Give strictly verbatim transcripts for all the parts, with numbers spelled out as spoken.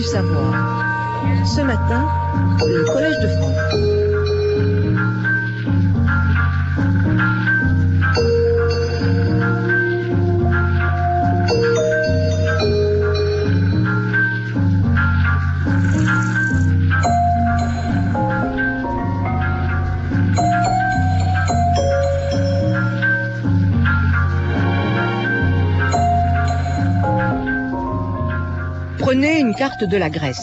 savoir. Ce matin, le Collège de France. Prenez une carte de la Grèce.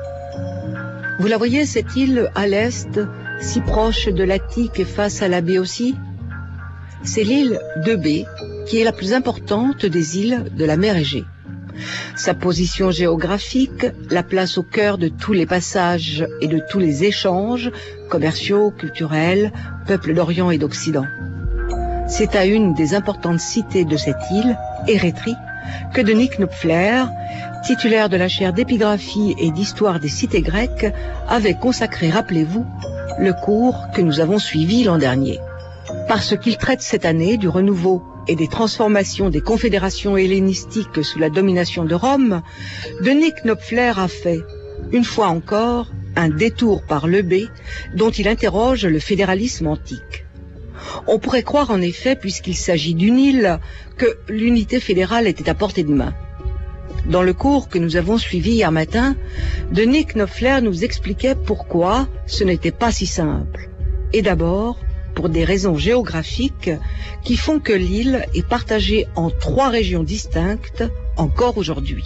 Vous la voyez, cette île à l'est, si proche de l'Attique et face à la Béotie? C'est l'île de B, qui est la plus importante des îles de la mer Égée. Sa position géographique la place au cœur de tous les passages et de tous les échanges commerciaux, culturels, peuples d'Orient et d'Occident. C'est à une des importantes cités de cette île, Érétrie, que Denis Knopfler, titulaire de la chaire d'épigraphie et d'histoire des cités grecques, avait consacré, rappelez-vous, le cours que nous avons suivi l'an dernier. Parce qu'il traite cette année du renouveau et des transformations des confédérations hellénistiques sous la domination de Rome, Denis Knopfler a fait, une fois encore, un détour par le B, dont il interroge le fédéralisme antique. On pourrait croire en effet, puisqu'il s'agit d'une île, que l'unité fédérale était à portée de main. Dans le cours que nous avons suivi hier matin, Denis Knopfler nous expliquait pourquoi ce n'était pas si simple. Et d'abord, pour des raisons géographiques qui font que l'île est partagée en trois régions distinctes encore aujourd'hui.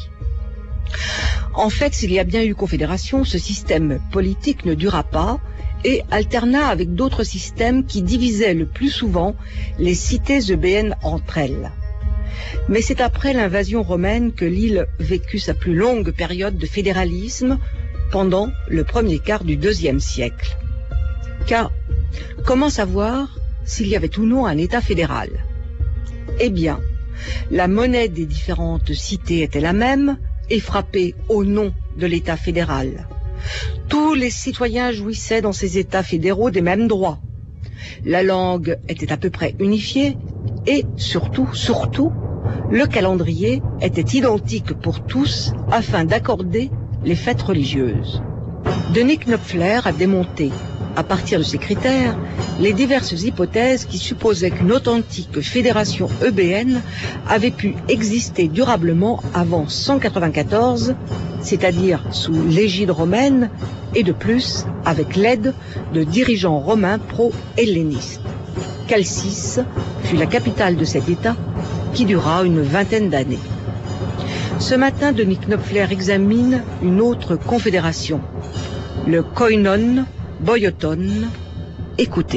En fait, s'il y a bien eu confédération, ce système politique ne dura pas et alterna avec d'autres systèmes qui divisaient le plus souvent les cités eubéennes entre elles. Mais c'est après l'invasion romaine que l'île vécut sa plus longue période de fédéralisme pendant le premier quart du deuxième siècle. Car comment savoir s'il y avait ou non un État fédéral? Eh bien, la monnaie des différentes cités était la même et frappée au nom de l'État fédéral. Tous les citoyens jouissaient dans ces États fédéraux des mêmes droits. La langue était à peu près unifiée et surtout, surtout, le calendrier était identique pour tous afin d'accorder les fêtes religieuses. Denis Knopfler a démonté, à partir de ces critères, les diverses hypothèses qui supposaient qu'une authentique fédération eubéenne avait pu exister durablement avant cent quatre-vingt-quatorze, c'est-à-dire sous l'égide romaine, et de plus avec l'aide de dirigeants romains pro-hellénistes. Chalcis fut la capitale de cet État qui dura une vingtaine d'années. Ce matin, Denis Knopfler examine une autre confédération, le koinon boioton. Écoutez.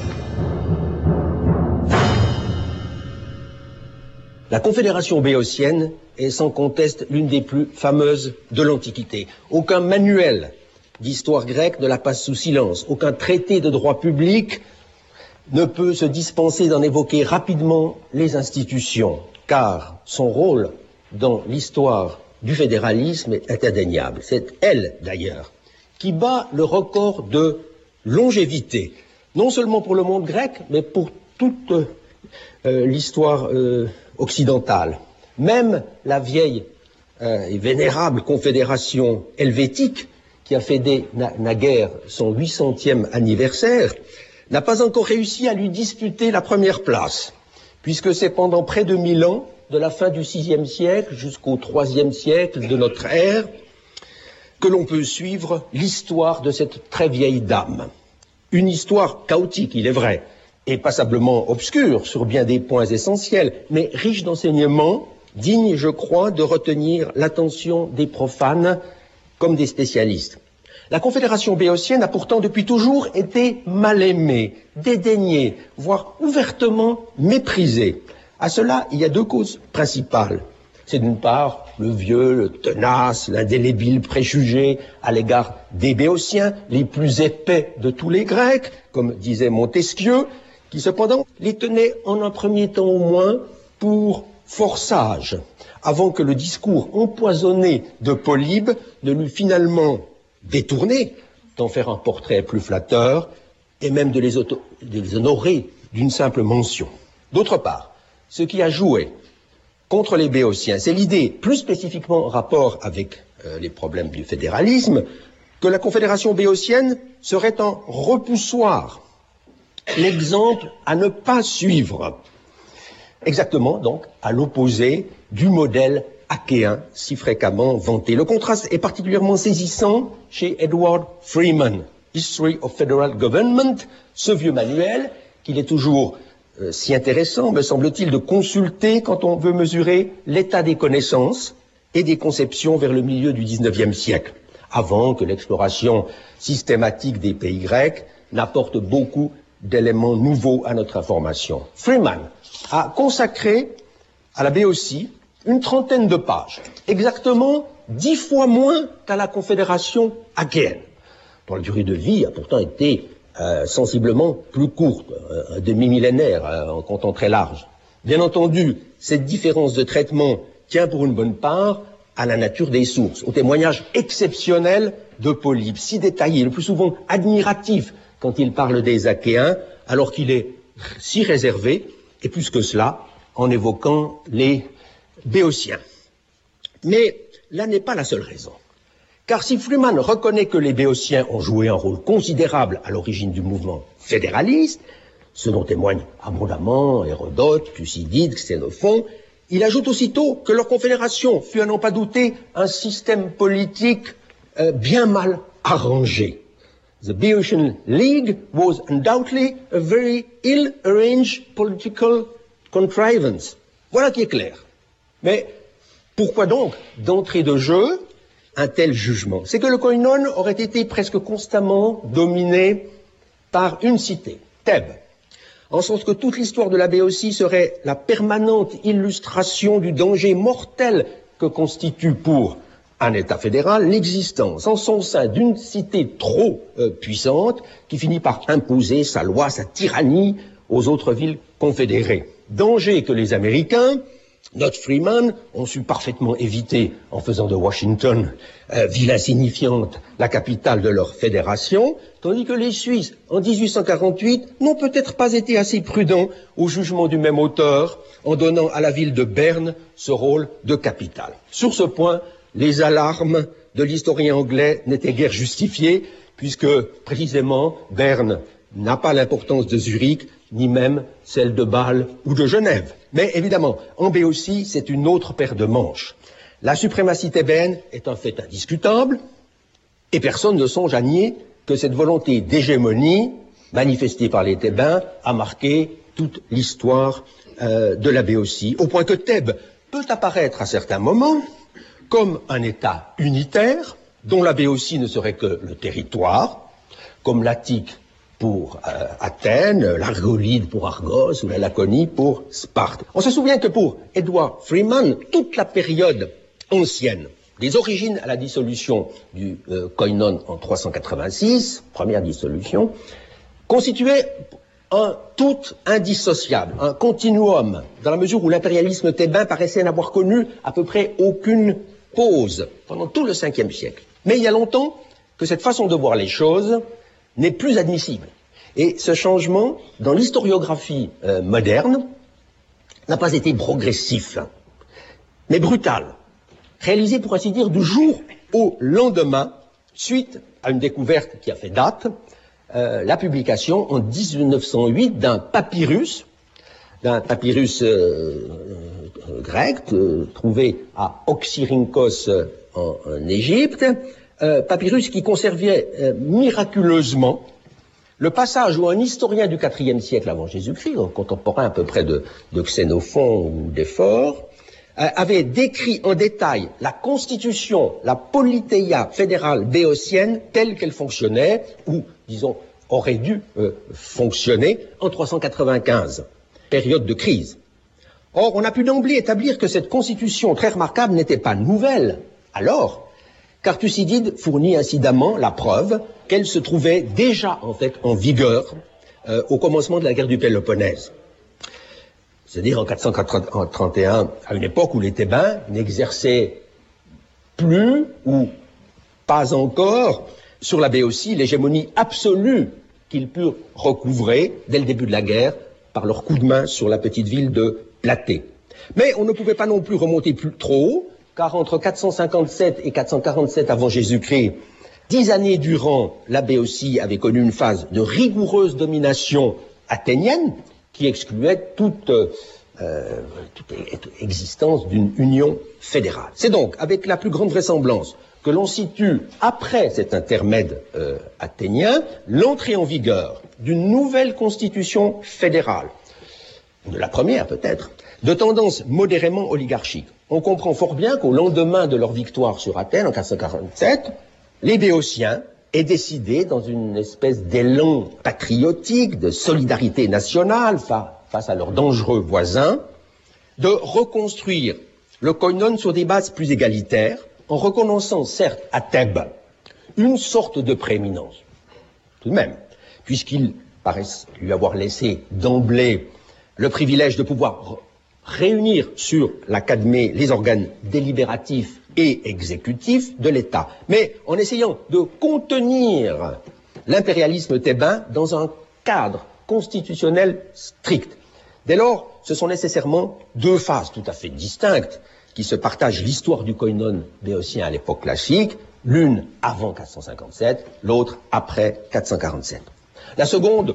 La confédération béotienne est sans conteste l'une des plus fameuses de l'Antiquité. Aucun manuel d'histoire grecque ne la passe sous silence. Aucun traité de droit public ne peut se dispenser d'en évoquer rapidement les institutions, car son rôle dans l'histoire du fédéralisme est indéniable. C'est elle, d'ailleurs, qui bat le record de longévité, non seulement pour le monde grec, mais pour toute euh, l'histoire euh, occidentale. Même la vieille euh, et vénérable confédération helvétique, qui a fêté na naguère son huit centième anniversaire, n'a pas encore réussi à lui disputer la première place, puisque c'est pendant près de mille ans, de la fin du sixième siècle jusqu'au troisième siècle de notre ère, que l'on peut suivre l'histoire de cette très vieille dame. Une histoire chaotique, il est vrai, et passablement obscure sur bien des points essentiels, mais riche d'enseignements, digne, je crois, de retenir l'attention des profanes comme des spécialistes. La confédération béotienne a pourtant depuis toujours été mal aimée, dédaignée, voire ouvertement méprisée. À cela, il y a deux causes principales. C'est d'une part le vieux, le tenace, l'indélébile préjugé à l'égard des Béotiens, les plus épais de tous les Grecs, comme disait Montesquieu, qui cependant les tenait en un premier temps au moins pour fort sages, avant que le discours empoisonné de Polybe ne l'eût finalement détourné d'en faire un portrait plus flatteur et même de les, auto de les honorer d'une simple mention. D'autre part, ce qui a joué contre les Béotiens, c'est l'idée, plus spécifiquement en rapport avec euh, les problèmes du fédéralisme, que la Confédération béotienne serait un repoussoir, l'exemple à ne pas suivre. Exactement, donc, à l'opposé du modèle achéen si fréquemment vanté. Le contraste est particulièrement saisissant chez Edward Freeman, History of Federal Government, ce vieux manuel qu'il est toujours euh, si intéressant, me semble-t-il, de consulter quand on veut mesurer l'état des connaissances et des conceptions vers le milieu du dix-neuvième siècle, avant que l'exploration systématique des pays grecs n'apporte beaucoup d'éléments nouveaux à notre information. Freeman a consacré à la Béotie une trentaine de pages, exactement dix fois moins qu'à la Confédération achéenne, dont la durée de vie a pourtant été euh, sensiblement plus courte, euh, un demi-millénaire euh, en comptant très large. Bien entendu, cette différence de traitement tient pour une bonne part à la nature des sources, au témoignage exceptionnel de Polybe, si détaillé, le plus souvent admiratif quand il parle des Achéens, alors qu'il est si réservé, et plus que cela, en évoquant les Béotiens. Mais là n'est pas la seule raison. Car si Freeman reconnaît que les Béotiens ont joué un rôle considérable à l'origine du mouvement fédéraliste, ce dont témoignent abondamment Hérodote, Thucydide, Xénophon, il ajoute aussitôt que leur confédération fut, à n'en pas douter, un système politique euh, bien mal arrangé. The Boeotian League was undoubtedly a very ill-arranged political contrivance. Voilà qui est clair. Mais pourquoi donc, d'entrée de jeu, un tel jugement? C'est que le koinon aurait été presque constamment dominé par une cité, Thèbes, en sens que toute l'histoire de la Béotie serait la permanente illustration du danger mortel que constitue pour un État fédéral l'existence en son sein d'une cité trop euh, puissante qui finit par imposer sa loi, sa tyrannie aux autres villes confédérées. Danger que les Américains, note Freeman, ont su parfaitement éviter en faisant de Washington, euh, ville insignifiante, la capitale de leur fédération, tandis que les Suisses, en dix-huit cent quarante-huit, n'ont peut-être pas été assez prudents au jugement du même auteur en donnant à la ville de Berne ce rôle de capitale. Sur ce point, les alarmes de l'historien anglais n'étaient guère justifiées, puisque, précisément, Berne n'a pas l'importance de Zurich, ni même celle de Bâle ou de Genève. Mais évidemment, en Béotie, c'est une autre paire de manches. La suprématie thébaine est un fait indiscutable, et personne ne songe à nier que cette volonté d'hégémonie, manifestée par les Thébains, a marqué toute l'histoire euh, de la Béotie, au point que Thèbes peut apparaître à certains moments comme un État unitaire, dont la Béotie ne serait que le territoire, comme l'Attique pour euh, Athènes, l'Argolide pour Argos ou la Laconie pour Sparte. On se souvient que pour Edward Freeman, toute la période ancienne, des origines à la dissolution du euh, koinon en trois cent quatre-vingt-six, première dissolution, constituait un tout indissociable, un continuum, dans la mesure où l'impérialisme thébain paraissait n'avoir connu à peu près aucune pause pendant tout le cinquième siècle. Mais il y a longtemps que cette façon de voir les choses n'est plus admissible. Et ce changement, dans l'historiographie euh, moderne, n'a pas été progressif, mais brutal, réalisé pour ainsi dire du jour au lendemain, suite à une découverte qui a fait date, euh, la publication en dix-neuf cent huit d'un papyrus, d'un papyrus euh, euh, grec euh, trouvé à Oxyrhynchos euh, en, en Égypte, Euh, papyrus qui conservait euh, miraculeusement le passage où un historien du quatrième siècle avant Jésus-Christ, un contemporain à peu près de, de Xénophon ou d'Éphore, euh, avait décrit en détail la constitution, la politeia fédérale béotienne telle qu'elle fonctionnait, ou, disons, aurait dû euh, fonctionner en trois cent quatre-vingt-quinze, période de crise. Or, on a pu d'emblée établir que cette constitution très remarquable n'était pas nouvelle, alors, car Thucydide fournit incidemment la preuve qu'elle se trouvait déjà en fait en vigueur euh, au commencement de la guerre du Péloponnèse. C'est-à-dire en quatre cent trente et un, à une époque où les Thébains n'exerçaient plus ou pas encore sur la Béotie l'hégémonie absolue qu'ils purent recouvrer dès le début de la guerre par leur coup de main sur la petite ville de Platée. Mais on ne pouvait pas non plus remonter plus trop haut, car entre quatre cent cinquante-sept et quatre cent quarante-sept avant Jésus-Christ, dix années durant, la Béotie avait connu une phase de rigoureuse domination athénienne qui excluait toute, euh, toute existence d'une union fédérale. C'est donc avec la plus grande vraisemblance que l'on situe, après cet intermède euh, athénien, l'entrée en vigueur d'une nouvelle constitution fédérale, de la première peut-être, de tendance modérément oligarchique. On comprend fort bien qu'au lendemain de leur victoire sur Athènes en quatre cent quarante-sept, les Béotiens aient décidé, dans une espèce d'élan patriotique, de solidarité nationale fa face à leurs dangereux voisins, de reconstruire le koinon sur des bases plus égalitaires, en reconnaissant certes à Thèbes une sorte de prééminence, tout de même, puisqu'ils paraissent lui avoir laissé d'emblée le privilège de pouvoir réunir sur l'académie les organes délibératifs et exécutifs de l'État, mais en essayant de contenir l'impérialisme thébain dans un cadre constitutionnel strict. Dès lors, ce sont nécessairement deux phases tout à fait distinctes qui se partagent l'histoire du koinon béotien à l'époque classique, l'une avant quatre cent cinquante-sept, l'autre après quatre cent quarante-sept. La seconde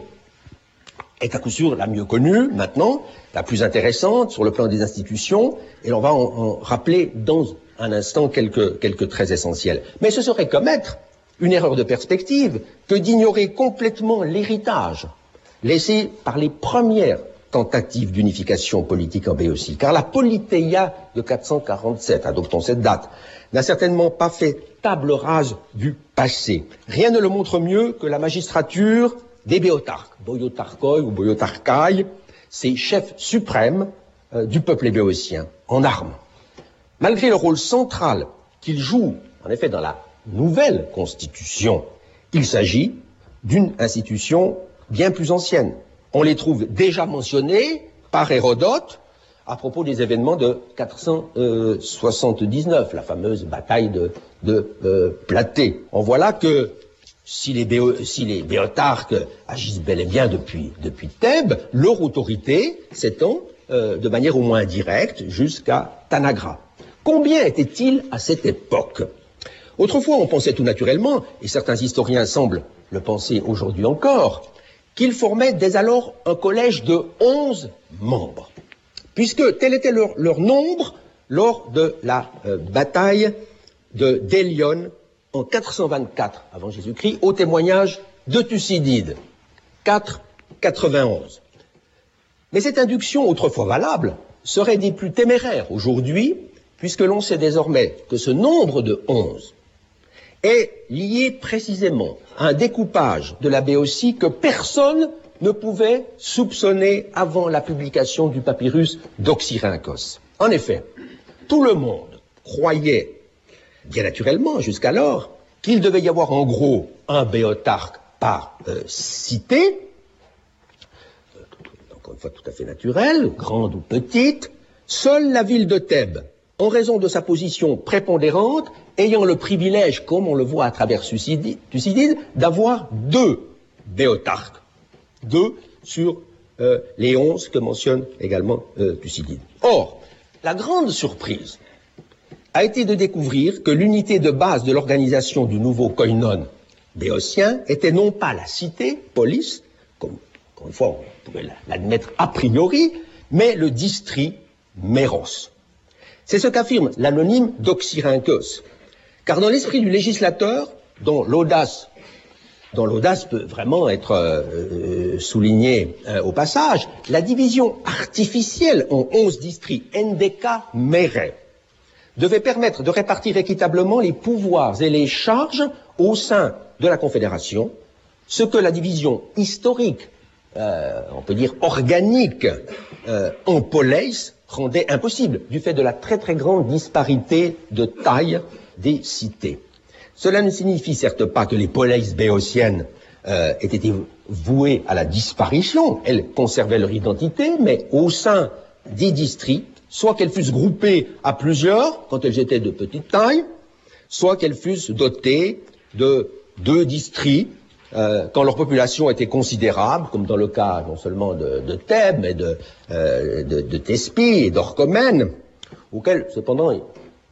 est à coup sûr la mieux connue maintenant, la plus intéressante sur le plan des institutions, et l'on va en, en rappeler dans un instant quelques, quelques traits essentiels. Mais ce serait commettre une erreur de perspective que d'ignorer complètement l'héritage laissé par les premières tentatives d'unification politique en Béotie, car la Politeia de quatre cent quarante-sept, adoptons cette date, n'a certainement pas fait table rase du passé. Rien ne le montre mieux que la magistrature des Béotarques, Boiotarkoi ou Boiotarkai, ces chefs suprêmes euh, du peuple béotien, en armes. Malgré le rôle central qu'ils jouent, en effet, dans la nouvelle constitution, il s'agit d'une institution bien plus ancienne. On les trouve déjà mentionnés par Hérodote à propos des événements de quatre cent soixante-dix-neuf, la fameuse bataille de, de euh, Platée. On voit là que si les, Béo, si les Béotarques agissent bel et bien depuis, depuis Thèbes, leur autorité s'étend euh, de manière au moins indirecte jusqu'à Tanagra. Combien étaient-ils à cette époque? Autrefois, on pensait tout naturellement, et certains historiens semblent le penser aujourd'hui encore, qu'ils formaient dès alors un collège de onze membres, puisque tel était leur, leur nombre lors de la euh, bataille de d'Élion en quatre cent vingt-quatre avant Jésus-Christ, au témoignage de Thucydide, quatre cent quatre-vingt-onze. Mais cette induction, autrefois valable, serait des plus téméraires aujourd'hui, puisque l'on sait désormais que ce nombre de onze est lié précisément à un découpage de la Béotie que personne ne pouvait soupçonner avant la publication du papyrus d'Oxyrhynchos. En effet, tout le monde croyait, bien naturellement jusqu'alors, qu'il devait y avoir en gros un Béotarque par euh, cité, euh, encore une fois tout à fait naturelle, grande ou petite. Seule la ville de Thèbes, en raison de sa position prépondérante, ayant le privilège, comme on le voit à travers Thucydide, d'avoir deux Béotarques, deux sur euh, les onze que mentionne également euh, Thucydide. Or, la grande surprise a été de découvrir que l'unité de base de l'organisation du nouveau koinon béotien était non pas la cité, polis, comme, comme une fois on pouvait l'admettre a priori, mais le district méros. C'est ce qu'affirme l'anonyme d'Oxyrhynchos. Car dans l'esprit du législateur, dont l'audace, dont l'audace peut vraiment être euh, soulignée euh, au passage, la division artificielle en onze districts, endeka mere, devait permettre de répartir équitablement les pouvoirs et les charges au sein de la Confédération, ce que la division historique, euh, on peut dire organique, euh, en poleis, rendait impossible, du fait de la très très grande disparité de taille des cités. Cela ne signifie certes pas que les poleis béotiennes euh, aient été vouées à la disparition, elles conservaient leur identité, mais au sein des districts, soit qu'elles fussent groupées à plusieurs, quand elles étaient de petite taille, soit qu'elles fussent dotées de deux districts, euh, quand leur population était considérable, comme dans le cas non seulement de, de Thèbes, mais de, euh, de, de Thespie et d'Orchomène, auxquels, cependant,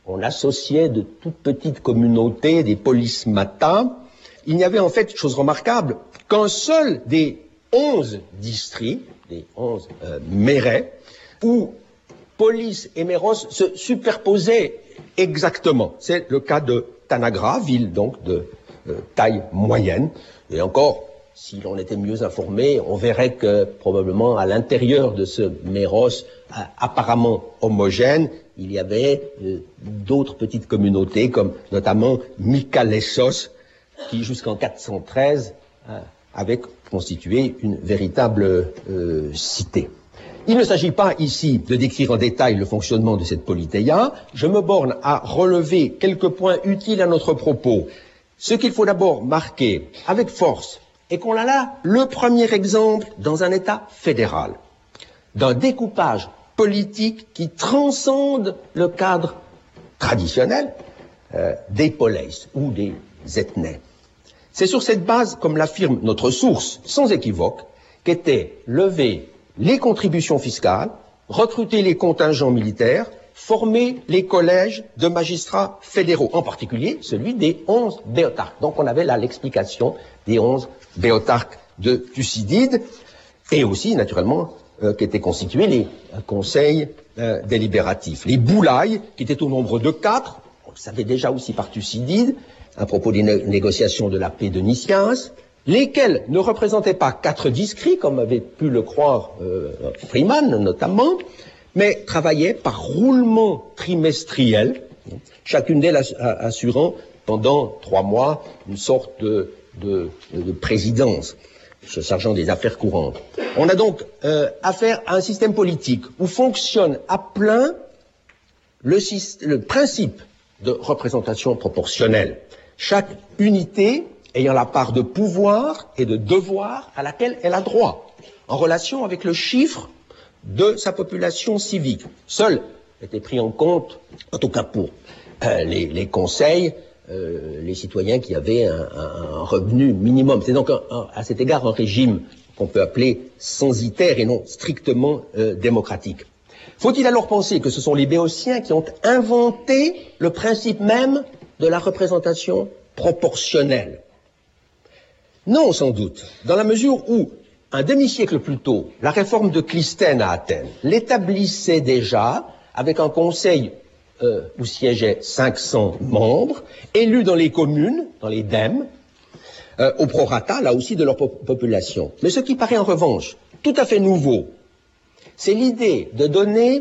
on associait de toutes petites communautés, des polismata. Il n'y avait en fait, chose remarquable, qu'un seul des onze districts, des onze euh, mairais, où polis et méros se superposaient exactement. C'est le cas de Tanagra, ville donc de euh, taille moyenne. Et encore, si l'on était mieux informé, on verrait que probablement à l'intérieur de ce méros euh, apparemment homogène, il y avait euh, d'autres petites communautés, comme notamment Mykalessos, qui jusqu'en quatre cent treize euh, avait constitué une véritable euh, cité. Il ne s'agit pas ici de décrire en détail le fonctionnement de cette politeia. Je me borne à relever quelques points utiles à notre propos. Ce qu'il faut d'abord marquer avec force est qu'on a là le premier exemple dans un État fédéral d'un découpage politique qui transcende le cadre traditionnel euh, des poleis ou des ethnées. C'est sur cette base, comme l'affirme notre source, sans équivoque, qu'étaient levées les contributions fiscales, recruter les contingents militaires, former les collèges de magistrats fédéraux, en particulier celui des onze béotarques. Donc on avait là l'explication des onze béotarques de Thucydide, et aussi, naturellement, euh, qu'étaient constitués les euh, conseils euh, délibératifs. Les boulailles, qui étaient au nombre de quatre, on le savait déjà aussi par Thucydide, à propos des né négociations de la paix de Nicias, lesquels ne représentaient pas quatre districts, comme avait pu le croire euh, Freeman notamment, mais travaillaient par roulement trimestriel, chacune d'elles assurant pendant trois mois une sorte de, de, de présidence, se chargeant des affaires courantes. On a donc euh, affaire à un système politique où fonctionne à plein le, le principe de représentation proportionnelle. Chaque unité ayant la part de pouvoir et de devoir à laquelle elle a droit, en relation avec le chiffre de sa population civique. Seul était pris en compte, en tout cas pour euh, les, les conseils, euh, les citoyens qui avaient un, un, un revenu minimum. C'est donc un, un, à cet égard un régime qu'on peut appeler censitaire et non strictement euh, démocratique. Faut-il alors penser que ce sont les Béotiens qui ont inventé le principe même de la représentation proportionnelle? Non, sans doute, dans la mesure où, un demi-siècle plus tôt, la réforme de Clisthène à Athènes l'établissait déjà avec un conseil euh, où siégeaient cinq cents membres, élus dans les communes, dans les dèmes, euh, au prorata, là aussi, de leur po population. Mais ce qui paraît en revanche tout à fait nouveau, c'est l'idée de donner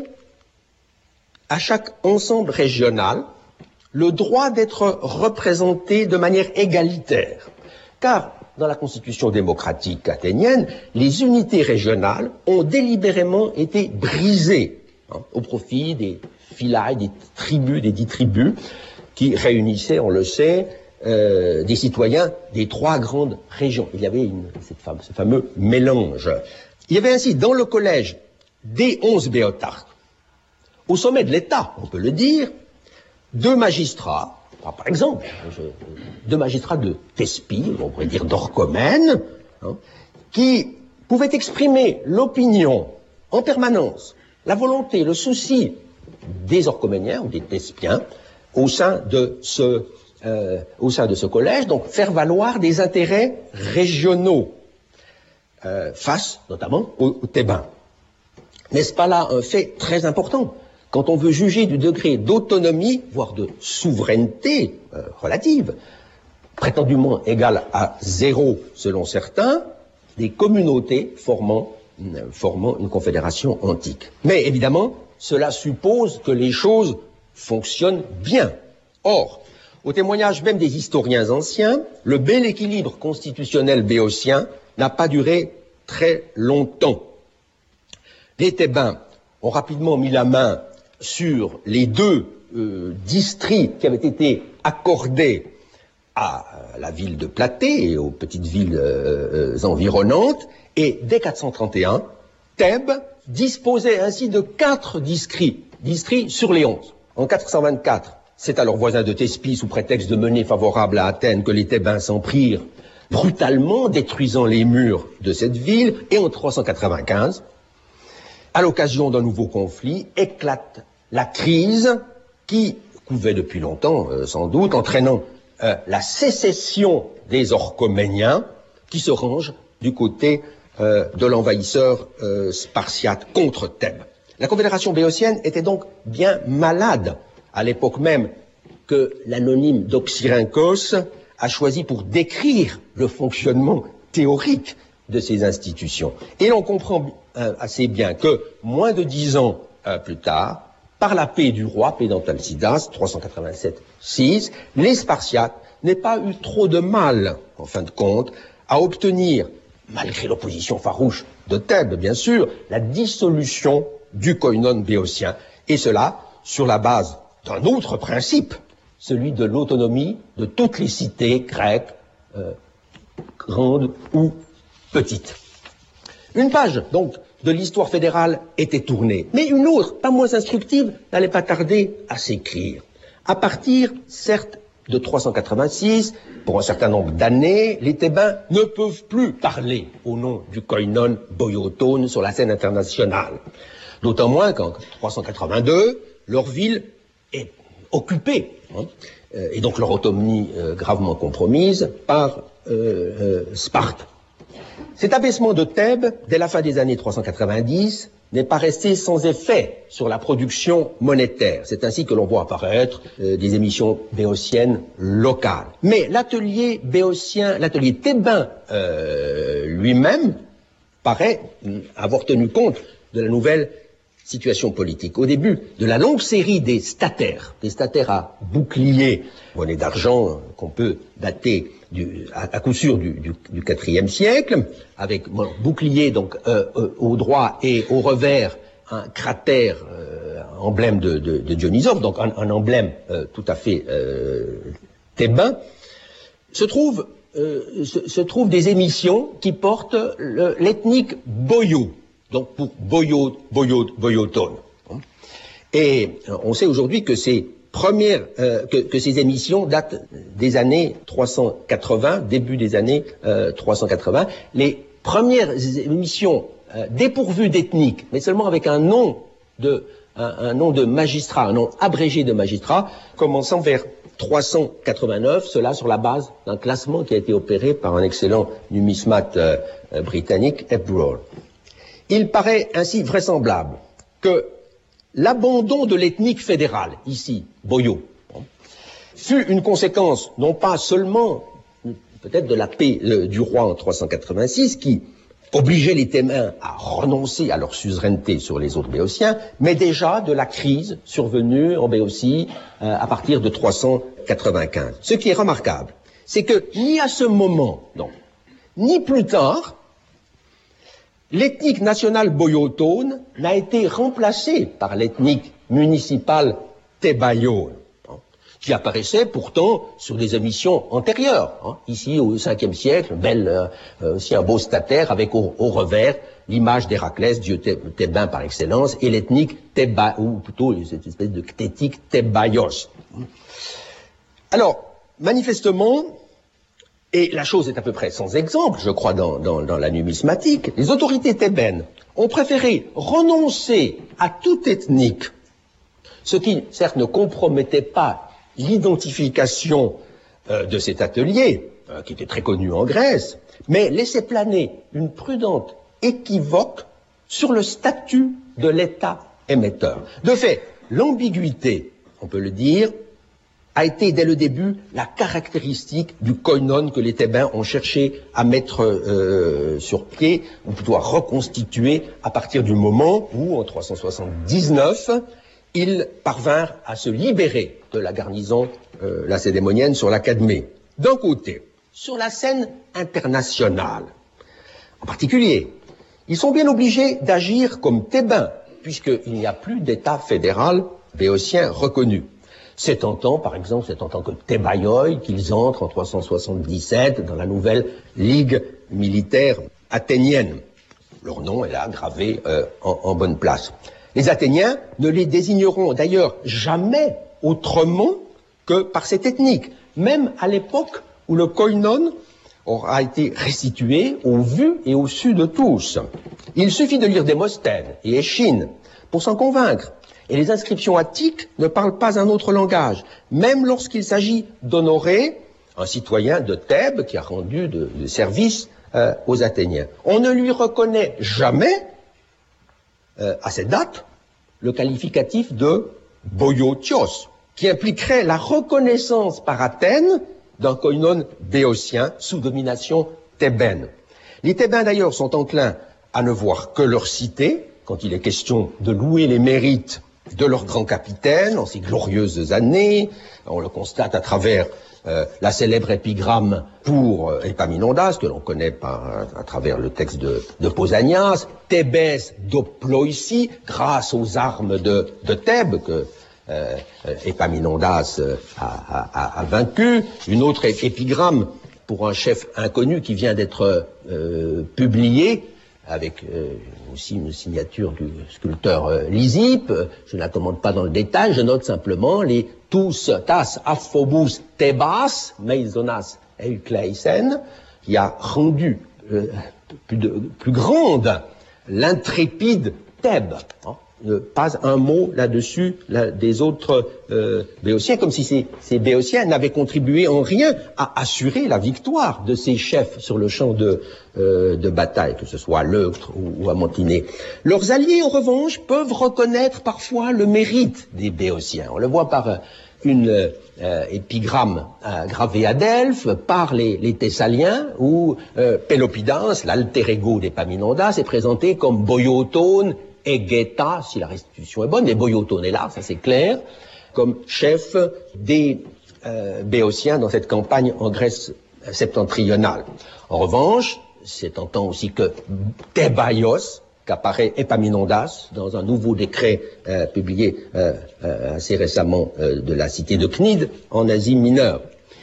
à chaque ensemble régional le droit d'être représenté de manière égalitaire. Car, dans la constitution démocratique athénienne, les unités régionales ont délibérément été brisées hein, au profit des philae, des tribus, des dix tribus, qui réunissaient, on le sait, euh, des citoyens des trois grandes régions. Il y avait une, cette fame, ce fameux mélange. Il y avait ainsi dans le collège des onze béotarques, au sommet de l'État, on peut le dire, deux magistrats, par exemple, deux magistrats de Thespie, on pourrait dire d'Orchomène, hein, qui pouvaient exprimer l'opinion en permanence, la volonté, le souci des Orchoméniens ou des Thespiens au sein de ce, euh, au sein de ce collège, donc faire valoir des intérêts régionaux euh, face notamment aux, aux Thébains. N'est-ce pas là un fait très important ? Quand on veut juger du degré d'autonomie, voire de souveraineté euh, relative, prétendument égale à zéro selon certains, des communautés formant, euh, formant une confédération antique. Mais évidemment, cela suppose que les choses fonctionnent bien. Or, au témoignage même des historiens anciens, le bel équilibre constitutionnel béotien n'a pas duré très longtemps. Les Thébains ont rapidement mis la main sur les deux euh, districts qui avaient été accordés à la ville de Platée et aux petites villes euh, environnantes, et dès quatre cent trente et un, Thèbes disposait ainsi de quatre districts, districts sur les onze. En quatre cent vingt-quatre, c'est à leurs voisins de Thespie, sous prétexte de menées favorables à Athènes, que les Thébains s'en prirent, brutalement détruisant les murs de cette ville, et en trois cent quatre-vingt-quinze, à l'occasion d'un nouveau conflit, éclate la crise qui couvait depuis longtemps, euh, sans doute, entraînant euh, la sécession des Orchoméniens qui se rangent du côté euh, de l'envahisseur euh, spartiate contre Thèbes. La confédération béotienne était donc bien malade à l'époque même que l'anonyme d'Oxyrhynchos a choisi pour décrire le fonctionnement théorique de ces institutions. Et l'on comprend euh, assez bien que, moins de dix ans euh, plus tard, par la paix du roi, paix d'Antalcidas, trois cent quatre-vingt-sept six, les Spartiates n'aient pas eu trop de mal, en fin de compte, à obtenir, malgré l'opposition farouche de Thèbes, bien sûr, la dissolution du koinon béotien, et cela sur la base d'un autre principe, celui de l'autonomie de toutes les cités grecques, euh, grandes ou petites. Une page, donc, de l'histoire fédérale était tournée, mais une autre, pas moins instructive, n'allait pas tarder à s'écrire. À partir, certes, de trois cent quatre-vingt-six, pour un certain nombre d'années, les Thébains ne peuvent plus parler au nom du koinon boiotone sur la scène internationale. D'autant moins qu'en trois cent quatre-vingt-deux, leur ville est occupée, hein, et donc leur autonomie euh, gravement compromise par euh, euh, Sparte. Cet abaissement de Thèbes, dès la fin des années trois cent quatre-vingt-dix, n'est pas resté sans effet sur la production monétaire. C'est ainsi que l'on voit apparaître euh, des émissions béotiennes locales. Mais l'atelier béotien, l'atelier thébain euh, lui-même, paraît avoir tenu compte de la nouvelle situation politique. Au début de la longue série des statères, des statères à bouclier, monnaie d'argent qu'on peut dater du, à, à coup sûr du, du, du quatrième siècle, avec bon, bouclier donc euh, euh, au droit et au revers un cratère euh, emblème de, de, de Dionysos, donc un, un emblème euh, tout à fait euh, thébain, se trouve euh, se, se trouvent des émissions qui portent l'ethnique boyo. Donc pour boyo, boyo, boyotone. Et on sait aujourd'hui que ces premières, euh, que, que ces émissions datent des années trois cent quatre-vingts, début des années euh, trois cent quatre-vingts. Les premières émissions euh, dépourvues d'ethnique, mais seulement avec un nom de, un, un nom de magistrat, un nom abrégé de magistrat, commençant vers trois cent quatre-vingt-neuf, cela sur la base d'un classement qui a été opéré par un excellent numismate euh, britannique, Hepburn. Il paraît ainsi vraisemblable que l'abandon de l'ethnique fédérale, ici, boyo, fut une conséquence non pas seulement peut-être de la paix euh, du roi en trois cent quatre-vingt-six, qui obligeait les Thébains à renoncer à leur suzeraineté sur les autres Béotiens, mais déjà de la crise survenue en Béotie euh, à partir de trois cent quatre-vingt-quinze. Ce qui est remarquable, c'est que ni à ce moment, non, ni plus tard, l'ethnique nationale boyotone n'a été remplacée par l'ethnique municipale thébaïone, hein, qui apparaissait pourtant sur des émissions antérieures. Hein, ici, au cinquième siècle, belle, euh, aussi un beau statère avec au, au revers l'image d'Héraclès, dieu thébain par excellence, et l'ethnique théba, ou plutôt cette espèce de ctétique thébaïos. Alors, manifestement, et la chose est à peu près sans exemple, je crois, dans, dans, dans la numismatique, les autorités thébaines ont préféré renoncer à toute ethnique, ce qui, certes, ne compromettait pas l'identification euh, de cet atelier, euh, qui était très connu en Grèce, mais laissait planer une prudente équivoque sur le statut de l'État émetteur. De fait, l'ambiguïté, on peut le dire, a été dès le début la caractéristique du koinon que les Thébains ont cherché à mettre euh, sur pied, ou plutôt à reconstituer à partir du moment où, en trois cent soixante-dix-neuf, ils parvinrent à se libérer de la garnison euh, lacédémonienne sur la Cadmée. D'un côté, sur la scène internationale, en particulier, ils sont bien obligés d'agir comme Thébains, puisqu'il n'y a plus d'État fédéral béotien reconnu. C'est en tant, par exemple, c'est en tant que Thébaïoi qu'ils entrent en trois cent soixante-dix-sept dans la nouvelle Ligue militaire athénienne. Leur nom est là, gravé euh, en, en bonne place. Les Athéniens ne les désigneront d'ailleurs jamais autrement que par cette ethnique, même à l'époque où le koinon aura été restitué au vu et au su de tous. Il suffit de lire Démosthène et Échine pour s'en convaincre. Et les inscriptions attiques ne parlent pas un autre langage, même lorsqu'il s'agit d'honorer un citoyen de Thèbes qui a rendu de, de service euh, aux Athéniens. On ne lui reconnaît jamais, euh, à cette date, le qualificatif de boiotios, qui impliquerait la reconnaissance par Athènes d'un koinon béotien sous domination thébaine. Les Thébains d'ailleurs sont enclins à ne voir que leur cité, quand il est question de louer les mérites de leur grand capitaine en ces glorieuses années. On le constate à travers euh, la célèbre épigramme pour euh, Épaminondas, que l'on connaît par, à travers le texte de, de Pausanias, Thébès doploïsi, grâce aux armes de, de Thèbes, que euh, Épaminondas euh, a, a, a vaincu. Une autre épigramme pour un chef inconnu qui vient d'être euh, publié, avec euh, aussi une signature du sculpteur euh, Lysippe. Je ne la commande pas dans le détail, je note simplement les tous tas aphobus Thébas, meizonas eukleisen, qui a rendu euh, plus, de, plus grande l'intrépide Thèbes. Hein. Euh, pas un mot là-dessus là, des autres euh, Béotiens, comme si ces, ces Béotiens n'avaient contribué en rien à assurer la victoire de ces chefs sur le champ de, euh, de bataille, que ce soit à Leuctre ou, ou à Mantinée. Leurs alliés, en revanche, peuvent reconnaître parfois le mérite des Béotiens. On le voit par une euh, épigramme euh, gravée à Delphes par les, les Thessaliens, où euh, Pélopidas, l'alter ego d'Épaminondas, est présenté comme boiotone Egeta, si la restitution est bonne, mais Boiotone est là, ça c'est clair, comme chef des euh, Béotiens dans cette campagne en Grèce septentrionale. En revanche, c'est en temps aussi que Thébaios, qu'apparaît Épaminondas dans un nouveau décret euh, publié euh, euh, assez récemment euh, de la cité de Cnide en Asie mineure.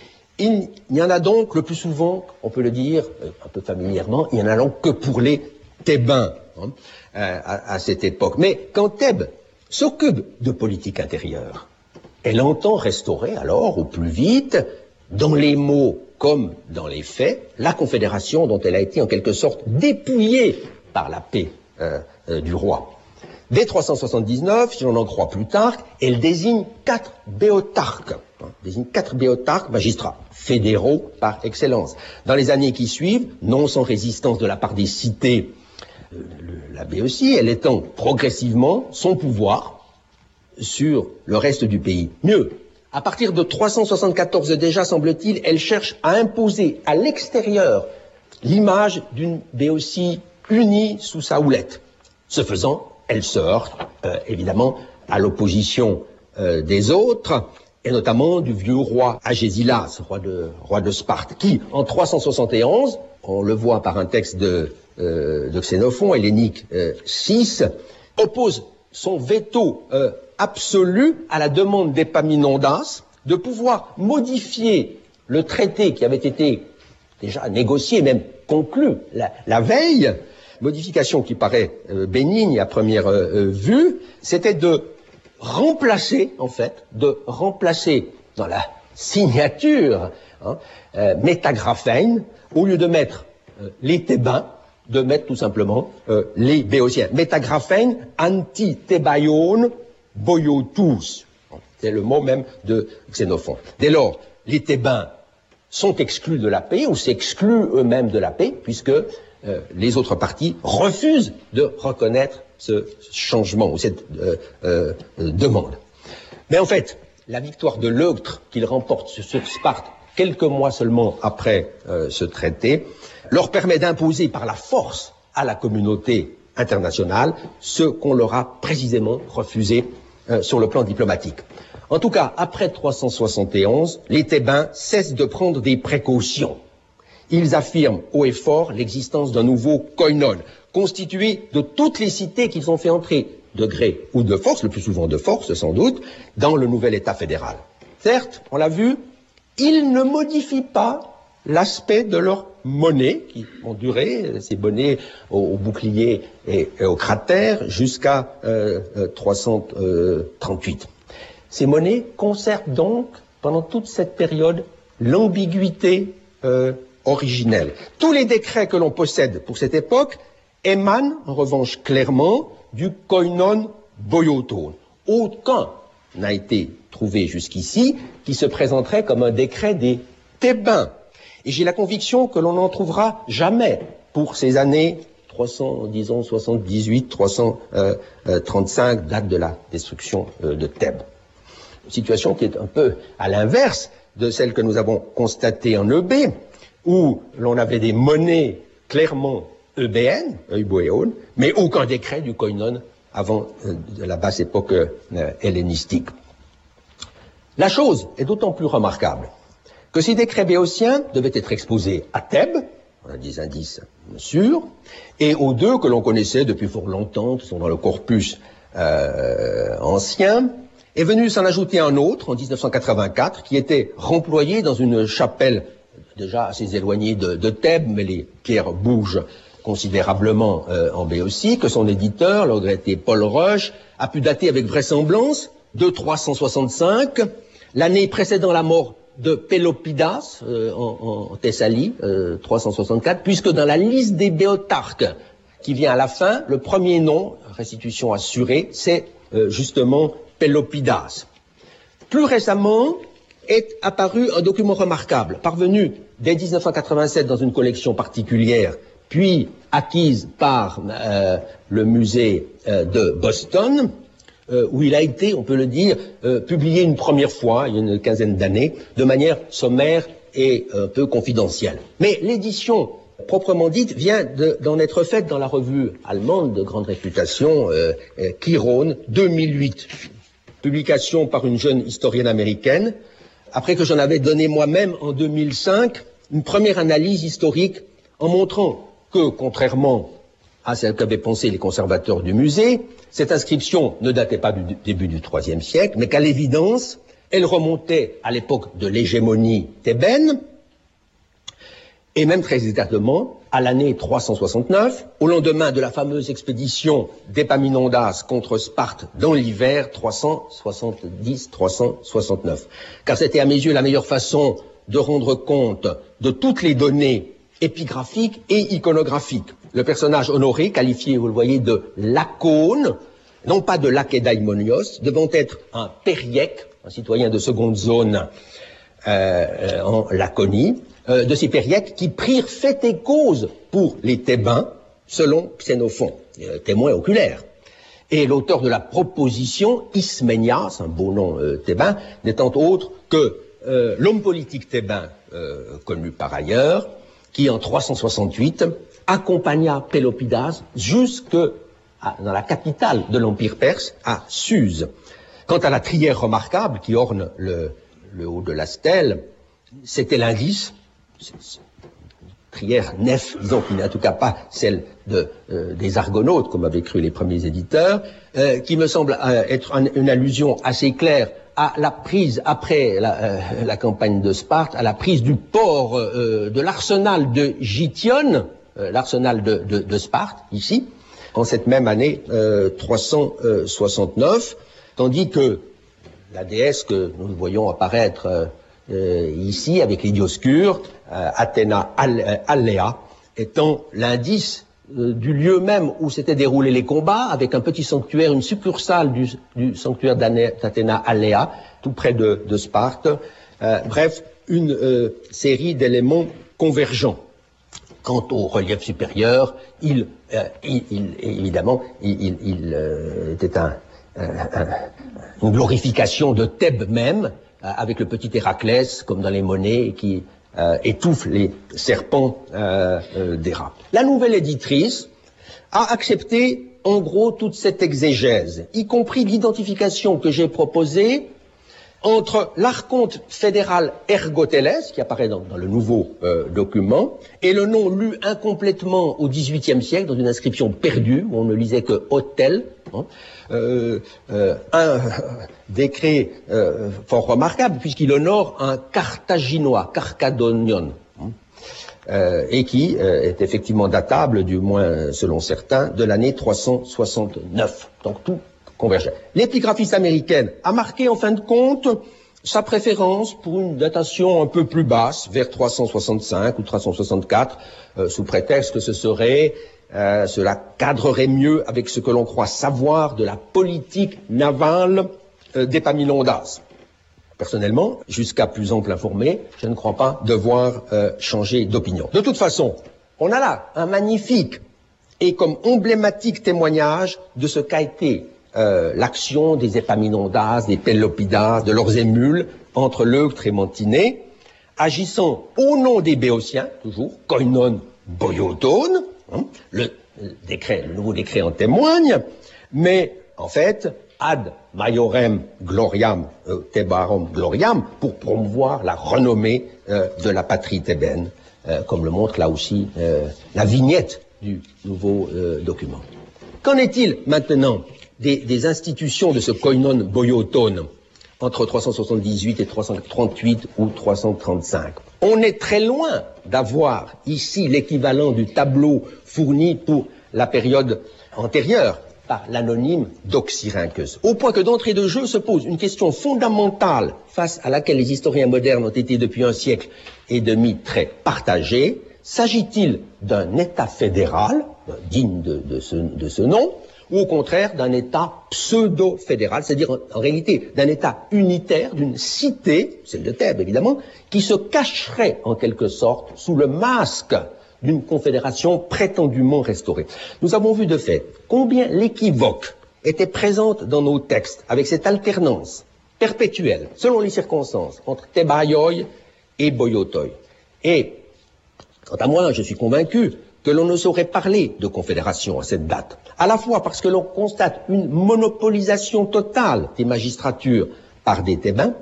Il n'y en a donc le plus souvent, on peut le dire euh, un peu familièrement, il n'y en a donc que pour les Thébains. Hein, à, à cette époque. Mais quand Thèbes s'occupe de politique intérieure, elle entend restaurer alors au plus vite, dans les mots comme dans les faits, la confédération dont elle a été en quelque sorte dépouillée par la paix euh, euh, du roi. Dès trois cent soixante-dix-neuf, si l'on en croit Plutarque, elle désigne quatre béotarques, hein, désigne quatre béotarques magistrats, fédéraux par excellence. Dans les années qui suivent, non sans résistance de la part des cités, la Béotie, elle étend progressivement son pouvoir sur le reste du pays. Mieux, à partir de trois cent soixante-quatorze déjà, semble-t-il, elle cherche à imposer à l'extérieur l'image d'une Béotie unie sous sa houlette. Ce faisant, elle se heurte, euh, évidemment, à l'opposition euh, des autres, et notamment du vieux roi Agésilas, roi de, roi de Sparte, qui, en trois cent soixante et onze, on le voit par un texte de Euh, de Xénophon, hellénique euh, six, oppose son veto euh, absolu à la demande d'Épaminondas de pouvoir modifier le traité qui avait été déjà négocié, même conclu la, la veille, modification qui paraît euh, bénigne à première euh, vue, c'était de remplacer, en fait, de remplacer dans la signature hein, euh, métagraphène, au lieu de mettre euh, les Thébains, de mettre tout simplement euh, les Béotiens. Métagraphène, anti-thébaion, boiotus. C'est le mot même de Xénophon. Dès lors, les Thébains sont exclus de la paix, ou s'excluent eux-mêmes de la paix, puisque euh, les autres parties refusent de reconnaître ce changement, ou cette euh, euh, demande. Mais en fait, la victoire de Leuctre, qu'il remporte sur Sparte quelques mois seulement après euh, ce traité, leur permet d'imposer par la force à la communauté internationale ce qu'on leur a précisément refusé euh, sur le plan diplomatique. En tout cas, après trois cent soixante et onze, les Thébains cessent de prendre des précautions. Ils affirment haut et fort l'existence d'un nouveau koinon, constitué de toutes les cités qu'ils ont fait entrer, de gré ou de force, le plus souvent de force sans doute, dans le nouvel État fédéral. Certes, on l'a vu, ils ne modifient pas l'aspect de leur monnaie, qui ont duré, ces monnaies au, au bouclier et, et au cratère, jusqu'à euh, trois cent trente-huit. Ces monnaies conservent donc, pendant toute cette période, l'ambiguïté euh, originelle. Tous les décrets que l'on possède pour cette époque émanent, en revanche, clairement, du koinon boiotone. aucun n'a été trouvé jusqu'ici qui se présenterait comme un décret des Thébains. Et j'ai la conviction que l'on n'en trouvera jamais pour ces années trois cents, disons, soixante-dix-huit, trois cent trente-cinq, date de la destruction euh, de Thèbes. Une situation qui est un peu à l'inverse de celle que nous avons constatée en E B, où l'on avait des monnaies clairement eubéennes, eubéones, mais aucun décret du koinon avant euh, de la basse époque euh, hellénistique. La chose est d'autant plus remarquable que ces décrets béotiens devaient être exposés à Thèbes, on a des indices sûrs, et aux deux que l'on connaissait depuis fort longtemps, qui sont dans le corpus euh, ancien, est venu s'en ajouter un autre en dix-neuf cent quatre-vingt-quatre, qui était remployé dans une chapelle déjà assez éloignée de, de Thèbes, mais les pierres bougent considérablement euh, en Béotie, que son éditeur, le regretté Paul Roche, a pu dater avec vraisemblance de trois cent soixante-cinq, l'année précédant la mort de Pélopidas euh, en, en Thessalie, euh, trois cent soixante-quatre, puisque dans la liste des Béotarques qui vient à la fin, le premier nom, restitution assurée, c'est euh, justement Pélopidas. Plus récemment est apparu un document remarquable, parvenu dès dix-neuf cent quatre-vingt-sept dans une collection particulière, puis acquise par euh, le musée euh, de Boston, euh, où il a été, on peut le dire, euh, publié une première fois, il y a une quinzaine d'années, de manière sommaire et un peu confidentielle. Mais l'édition proprement dite vient d'en être faite dans la revue allemande de grande réputation, euh, euh, Chiron, deux mille huit. Publication par une jeune historienne américaine, après que j'en avais donné moi-même en deux mille cinq une première analyse historique en montrant que, contrairement à celle qu'avaient pensé les conservateurs du musée, cette inscription ne datait pas du début du troisième siècle, mais qu'à l'évidence, elle remontait à l'époque de l'hégémonie thébaine, et même très exactement à l'année trois cent soixante-neuf, au lendemain de la fameuse expédition d'Épaminondas contre Sparte dans l'hiver trois cent soixante-dix trois cent soixante-neuf. Car c'était à mes yeux la meilleure façon de rendre compte de toutes les données épigraphiques et iconographiques. Le personnage honoré, qualifié, vous le voyez, de lacone, non pas de lakédaimonios, devant être un périèque, un citoyen de seconde zone euh, en Laconie, euh, de ces périèques qui prirent fait et cause pour les Thébains, selon Xénophon, euh, témoin oculaire. Et l'auteur de la proposition, Isménias, un beau nom euh, thébain, n'étant autre que euh, l'homme politique thébain, euh, connu par ailleurs, qui en trois cent soixante-huit accompagna Pélopidas jusque à, dans la capitale de l'Empire perse, à Suse. Quant à la trière remarquable qui orne le, le haut de la stèle, c'était l'indice, trière nef, disons, qui n'est en tout cas pas celle de, euh, des Argonautes, comme avaient cru les premiers éditeurs, euh, qui me semble euh, être un, une allusion assez claire à la prise, après la, euh, la campagne de Sparte, à la prise du port euh, de l'arsenal de Gityon, euh, l'arsenal de, de, de Sparte, ici, en cette même année euh, trois cent soixante-neuf, tandis que la déesse que nous voyons apparaître euh, euh, ici, avec les Dioscures, euh, Athéna Alléa, étant l'indice euh, du lieu même où s'étaient déroulés les combats, avec un petit sanctuaire, une succursale du, du sanctuaire d'Athéna Alléa, tout près de, de Sparte. Euh, bref, une euh, série d'éléments convergents. Quant au relief supérieur, il, euh, il, il évidemment, il, il, il euh, était un, un, un, une glorification de Thèbes même, euh, avec le petit Héraclès, comme dans les monnaies, qui euh, étouffe les serpents euh, euh, des rats. La nouvelle éditrice a accepté, en gros, toute cette exégèse, y compris l'identification que j'ai proposée entre l'archonte fédéral Ergoteles, qui apparaît dans, dans le nouveau euh, document, et le nom lu incomplètement au dix-huitième siècle, dans une inscription perdue, où on ne lisait que hôtel, hein, euh, euh, un euh, décret euh, fort remarquable, puisqu'il honore un Carthaginois, Carcadonion, hein, euh, et qui euh, est effectivement datable, du moins selon certains, de l'année trois cent soixante-neuf. Donc tout convergeait. L'épigraphiste américaine a marqué en fin de compte sa préférence pour une datation un peu plus basse, vers trois cent soixante-cinq ou trois cent soixante-quatre, euh, sous prétexte que ce serait Euh, cela cadrerait mieux avec ce que l'on croit savoir de la politique navale euh, d'Épaminondas. Personnellement, jusqu'à plus ample informé, je ne crois pas devoir euh, changer d'opinion. De toute façon, on a là un magnifique et comme emblématique témoignage de ce qu'a été euh, l'action des Épaminondas, des Pélopidas, de leurs émules entre l'Euctre et Mantinée, agissant au nom des Béotiens, toujours, koinon boiotone, hein, le, le décret, le nouveau décret en témoigne, mais en fait, ad maiorem gloriam euh, Thebarum gloriam, pour promouvoir la renommée euh, de la patrie thébaine, euh, comme le montre là aussi euh, la vignette du nouveau euh, document. Qu'en est-il maintenant des, des institutions de ce koinon boiotone entre trois cent soixante-dix-huit et trois cent trente-huit ou trois cent trente-cinq? On est très loin d'avoir ici l'équivalent du tableau fourni pour la période antérieure par l'anonyme Doxyrhynchus, au point que d'entrée de jeu se pose une question fondamentale face à laquelle les historiens modernes ont été depuis un siècle et demi très partagés. S'agit-il d'un État fédéral, digne de, de, ce, de ce nom, ou au contraire d'un État pseudo-fédéral, c'est-à-dire en, en réalité d'un État unitaire, d'une cité, celle de Thèbes évidemment, qui se cacherait en quelque sorte sous le masque d'une confédération prétendument restaurée. Nous avons vu de fait combien l'équivoque était présente dans nos textes, avec cette alternance perpétuelle, selon les circonstances, entre Thébaioi et Boiotoi. Et, quant à moi, je suis convaincu que l'on ne saurait parler de confédération à cette date, à la fois parce que l'on constate une monopolisation totale des magistratures par des Thébains,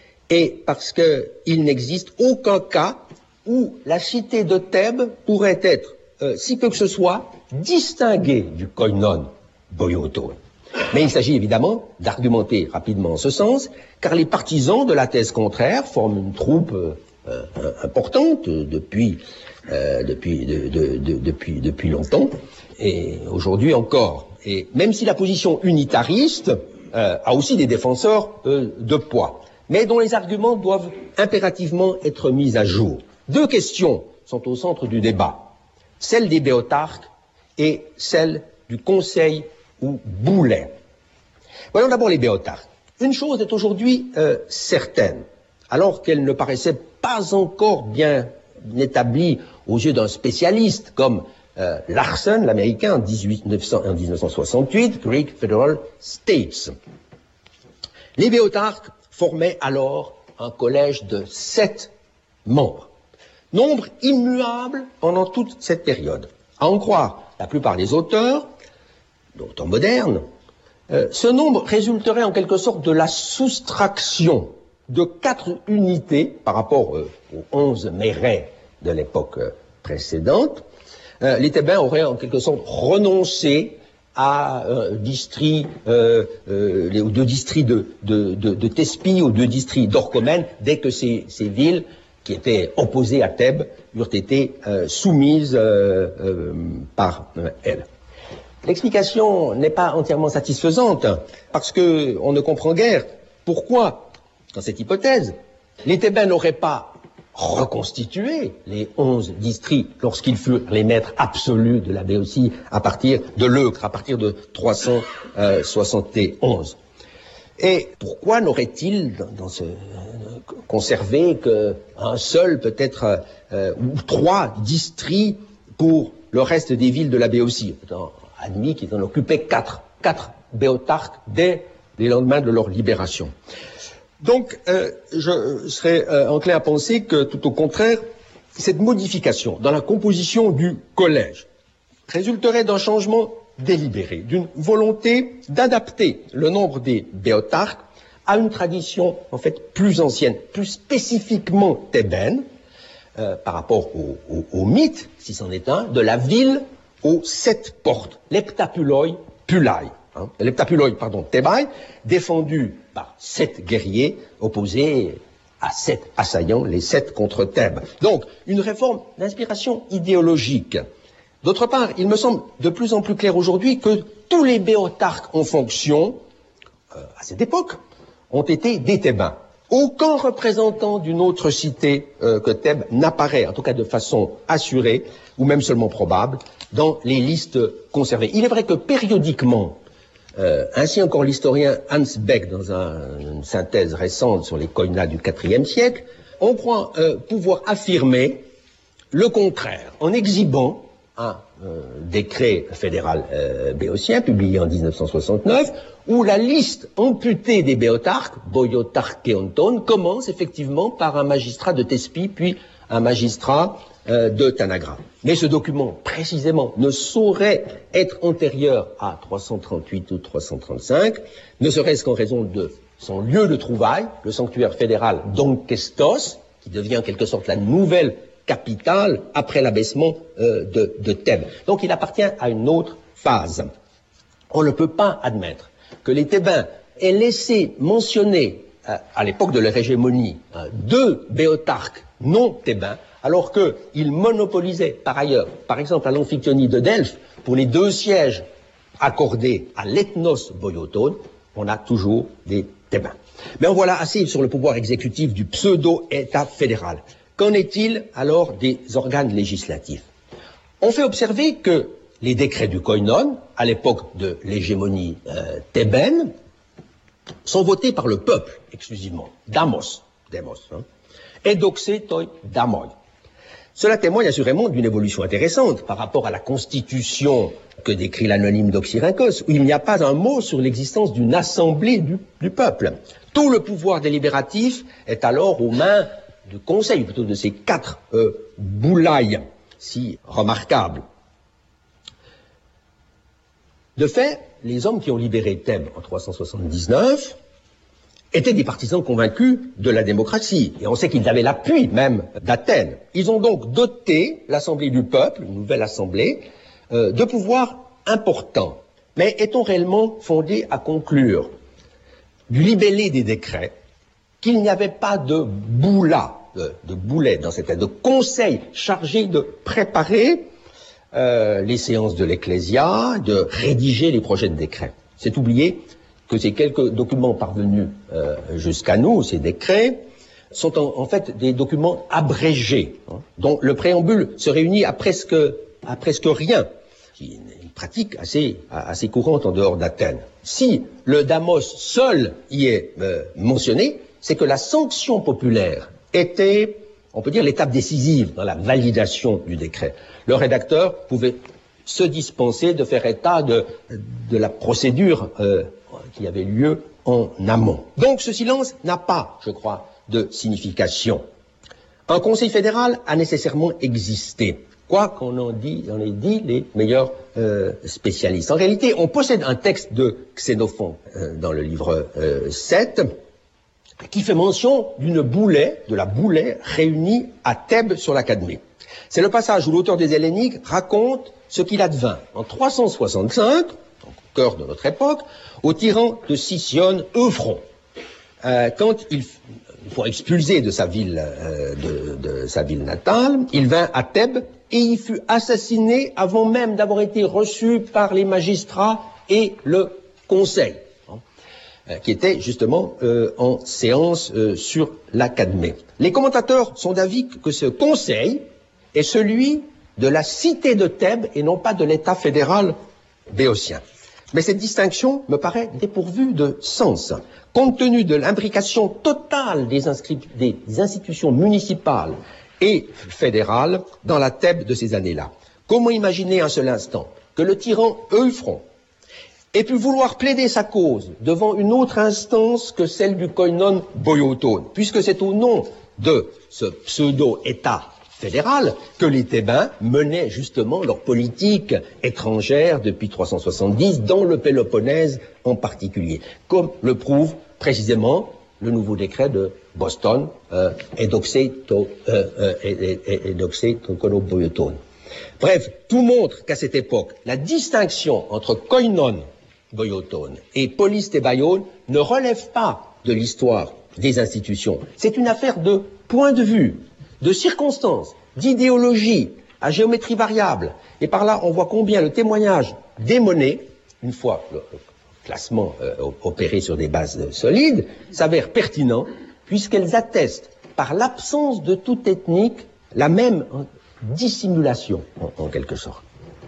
et parce qu'il n'existe aucun cas où la cité de Thèbes pourrait être, euh, si peu que ce soit, distinguée du koinon boiotone. Mais il s'agit évidemment d'argumenter rapidement en ce sens, car les partisans de la thèse contraire forment une troupe euh, euh, importante depuis, euh, depuis, de, de, de, depuis, depuis longtemps, et aujourd'hui encore. Et même si la position unitariste euh, a aussi des défenseurs euh, de poids, mais dont les arguments doivent impérativement être mis à jour. Deux questions sont au centre du débat, celle des Béotarques et celle du Conseil ou Boulet. Voyons d'abord les Béotarques. Une chose est aujourd'hui euh, certaine, alors qu'elle ne paraissait pas encore bien établie aux yeux d'un spécialiste comme euh, Larsen, l'Américain, en, en dix-neuf cent soixante-huit, Greek Federal States. Les Béotarques formaient alors un collège de sept membres. Nombre immuable pendant toute cette période. À en croire la plupart des auteurs, d'auteurs modernes, euh, ce nombre résulterait en quelque sorte de la soustraction de quatre unités par rapport euh, aux onze mérets de l'époque euh, précédente. Euh, les Thébains auraient en quelque sorte renoncé à euh, district, euh, euh, les deux districts de, de, de, de Thespie, aux deux districts d'Orchomène, dès que ces, ces villes qui étaient opposées à Thèbes, eurent été euh, soumises euh, euh, par euh, elle. L'explication n'est pas entièrement satisfaisante, parce que on ne comprend guère pourquoi, dans cette hypothèse, les Thébains n'auraient pas reconstitué les onze districts lorsqu'ils furent les maîtres absolus de la Béotie à partir de l'Eucre, à partir de trois cent soixante et onze. Et pourquoi n'aurait-il dans, dans ce, euh, conservé qu'un seul, peut-être, euh, ou trois districts pour le reste des villes de la Béotie, étant admis qu'ils en occupaient quatre, quatre Béotarques dès les lendemains de leur libération. Donc, euh, je serais euh, enclin à penser que, tout au contraire, cette modification dans la composition du collège résulterait d'un changement délibéré, d'une volonté d'adapter le nombre des Béotarques à une tradition en fait plus ancienne, plus spécifiquement thébaine, euh, par rapport au, au, au mythe, si c'en est un, de la ville aux sept portes, l'Heptapuloi Pulai, hein, l'Heptapuloi, pardon, Thébaï, défendu par sept guerriers opposés à sept assaillants, les sept contre Thèbes. Donc, une réforme d'inspiration idéologique. D'autre part, il me semble de plus en plus clair aujourd'hui que tous les Béotarques en fonction, euh, à cette époque, ont été des Thébains. aucun représentant d'une autre cité euh, que Thèbes n'apparaît, en tout cas de façon assurée, ou même seulement probable, dans les listes conservées. Il est vrai que périodiquement, euh, ainsi encore l'historien Hans Beck, dans un, une synthèse récente sur les koinas du quatrième siècle, on croit euh, pouvoir affirmer le contraire, en exhibant un euh, décret fédéral euh, béotien, publié en dix-neuf cent soixante-neuf, où la liste amputée des béotarques, boiotarcheonton, commence effectivement par un magistrat de Thespie, puis un magistrat euh, de Tanagra. Mais ce document, précisément, ne saurait être antérieur à trois cent trente-huit ou trois cent trente-cinq, ne serait-ce qu'en raison de son lieu de trouvaille, le sanctuaire fédéral d'Onchestos, qui devient en quelque sorte la nouvelle capitale après l'abaissement euh, de, de Thèbes. Donc il appartient à une autre phase. On ne peut pas admettre que les Thébains aient laissé mentionner, euh, à l'époque de leur hégémonie, euh, deux béotarques non thébains, alors qu'ils monopolisaient par ailleurs, par exemple à l'amphictyonie de Delphes, pour les deux sièges accordés à l'ethnos boiotone, on a toujours des Thébains. Mais en voilà assez sur le pouvoir exécutif du pseudo-État fédéral. Qu'en est-il alors des organes législatifs? On fait observer que les décrets du koinon, à l'époque de l'hégémonie euh, thébaine, sont votés par le peuple exclusivement, damos, demos, hein, et doxé toi damoi. Cela témoigne assurément d'une évolution intéressante par rapport à la constitution que décrit l'anonyme d'Oxyrhynchos, où il n'y a pas un mot sur l'existence d'une assemblée du, du peuple. Tout le pouvoir délibératif est alors aux mains du conseil, plutôt de ces quatre euh, boulailles si remarquables. De fait, les hommes qui ont libéré Thèbes en trois cent soixante-dix-neuf étaient des partisans convaincus de la démocratie, et on sait qu'ils avaient l'appui même d'Athènes. Ils ont donc doté l'Assemblée du peuple, une nouvelle assemblée, euh, de pouvoirs importants. Mais est-on réellement fondé à conclure du libellé des décrets qu'il n'y avait pas de boula, de, de boulet dans cette de conseil chargé de préparer euh, les séances de l'Ecclésia, de rédiger les projets de décrets? C'est oublier que ces quelques documents parvenus euh, jusqu'à nous, ces décrets, sont en, en fait des documents abrégés, hein, dont le préambule se réunit à presque, à presque rien, qui est une pratique assez, assez courante en dehors d'Athènes. Si le damos seul y est euh, mentionné, c'est que la sanction populaire était, on peut dire, l'étape décisive dans la validation du décret. Le rédacteur pouvait se dispenser de faire état de, de la procédure euh, qui avait lieu en amont. Donc ce silence n'a pas, je crois, de signification. Un conseil fédéral a nécessairement existé, quoi qu'on en, dit, en ait dit les meilleurs euh, spécialistes. En réalité, on possède un texte de Xénophon euh, dans le livre euh, sept, qui fait mention d'une boulet, de la boulet réunie à Thèbes sur la Cadmée. C'est le passage où l'auteur des Helléniques raconte ce qu'il advint en trois cent soixante-cinq, au cœur de notre époque, au tyran de Sicyone Euphron, euh, quand il, une fois expulsé de sa ville, euh, de, de sa ville natale, il vint à Thèbes et il fut assassiné avant même d'avoir été reçu par les magistrats et le conseil, hein, euh, qui était justement euh, en séance euh, sur la Cadmée. Les commentateurs sont d'avis que ce conseil est celui de la cité de Thèbes et non pas de l'État fédéral béotien. Mais cette distinction me paraît dépourvue de sens, compte tenu de l'imbrication totale des, des institutions municipales et fédérales dans la Thèbes de ces années-là. Comment imaginer un seul instant que le tyran Euphron ait pu vouloir plaider sa cause devant une autre instance que celle du koinon boiotone, puisque c'est au nom de ce pseudo-État fédéral que les Thébains menaient justement leur politique étrangère depuis trois cent soixante-dix, dans le Péloponnèse en particulier, comme le prouve précisément le nouveau décret de Boston, euh, Edoxé Tokono-Boiotone. Bref, tout montre qu'à cette époque, la distinction entre koinon boiotone et polis thébaion ne relève pas de l'histoire des institutions. C'est une affaire de point de vue, de circonstances, d'idéologie, à géométrie variable. Et par là, on voit combien le témoignage des monnaies, une fois le classement euh, opéré sur des bases solides, s'avère pertinent puisqu'elles attestent, par l'absence de toute ethnique, la même dissimulation, en, en quelque sorte.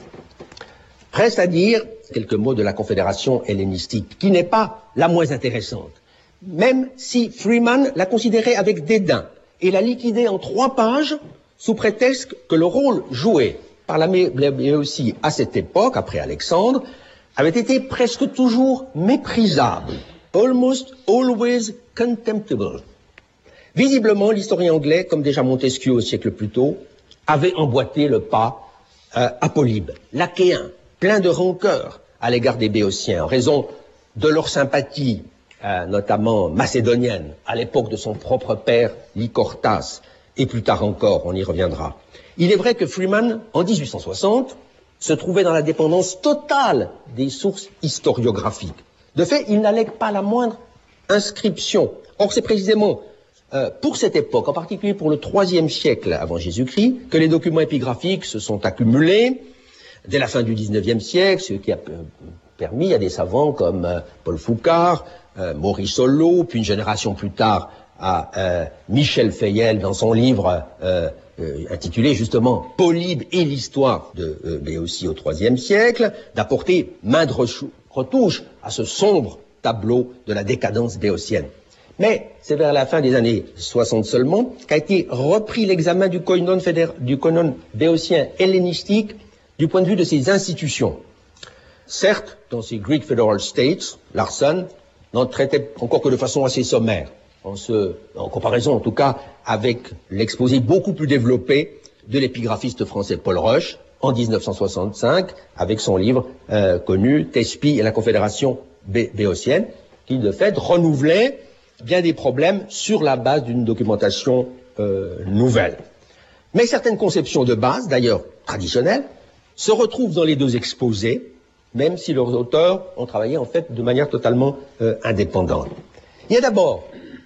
Reste à dire quelques mots de la Confédération hellénistique, qui n'est pas la moins intéressante, même si Freeman la considérait avec dédain et la liquidait en trois pages sous prétexte que le rôle joué par la Béotie à cette époque, après Alexandre, avait été presque toujours méprisable, almost always contemptible. Visiblement, l'historien anglais, comme déjà Montesquieu au siècle plus tôt, avait emboîté le pas euh, à Polybe, l'achéen, plein de rancœur à l'égard des Béotiens, en raison de leur sympathie, euh, notamment macédonienne, à l'époque de son propre père, Lycortas, et plus tard encore, on y reviendra. Il est vrai que Freeman, en dix-huit cent soixante, se trouvait dans la dépendance totale des sources historiographiques. De fait, il n'allègue pas la moindre inscription. Or, c'est précisément euh, pour cette époque, en particulier pour le troisième siècle avant Jésus-Christ, que les documents épigraphiques se sont accumulés dès la fin du dix-neuvième siècle, ce qui a permis à des savants comme euh, Paul Foucart, euh, Maurice Holleaux, puis une génération plus tard à euh, Michel Fayel dans son livre euh, euh, intitulé justement Polybe et l'histoire de euh, Béotie au troisième siècle, d'apporter main de retouche à ce sombre tableau de la décadence béotienne. Mais c'est vers la fin des années soixante seulement qu'a été repris l'examen du koinon, fédér... du koinon béotien hellénistique du point de vue de ses institutions. Certes, dans ses Greek Federal States, Larsson n'en traitait encore que de façon assez sommaire, en, ce, en comparaison en tout cas avec l'exposé beaucoup plus développé de l'épigraphiste français Paul Roche en dix-neuf cent soixante-cinq avec son livre euh, connu Thespie et la Confédération bé béotienne, qui de fait renouvelait bien des problèmes sur la base d'une documentation euh, nouvelle. Mais certaines conceptions de base, d'ailleurs traditionnelles, se retrouvent dans les deux exposés, même si leurs auteurs ont travaillé en fait de manière totalement euh, indépendante. Il y a d'abord